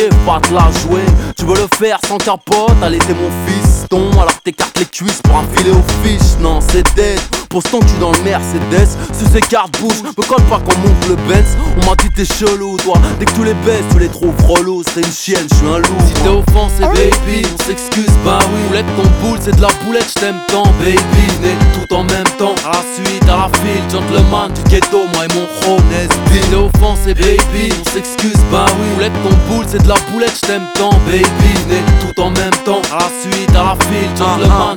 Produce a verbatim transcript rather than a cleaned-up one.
chier, pas te la jouer. Tu veux le faire sans capote, allez t'es mon fiston. Alors que t'écartes les cuisses pour un filet aux fiches. Non c'est dead, pose ton cul dans le Mercedes. Sous ces cartes bouge, me colle pas qu'on monte le Benz. On m'a dit t'es chelou toi, dès que tu les baisses tu les trouves relous. C'est une chienne, je suis un loup. Si t'es offensé baby, on s'excuse bah oui. Boulette ton boule, c'est de la boulette, j't'aime tant baby. Venez tout en même temps, à la suite, à la file. Gentleman du ghetto, moi et mon chrome Nesby. T'es offensé baby, on s'excuse bah oui. Boulette ton boule, c'est de la boulette, j't'aime tant baby. Venez tout en même temps, à la suite, à la file. Gentleman